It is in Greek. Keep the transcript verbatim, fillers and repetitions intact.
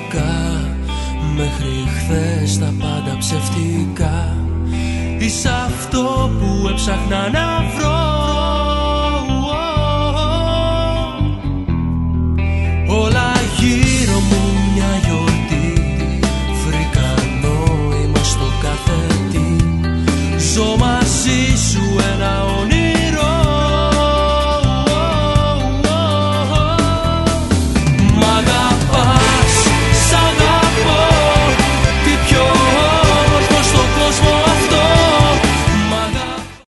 πραγματικά. Μέχρι χθες τα πάντα ψευτικά. Είσαι αυτό που έψαχνα να βρω.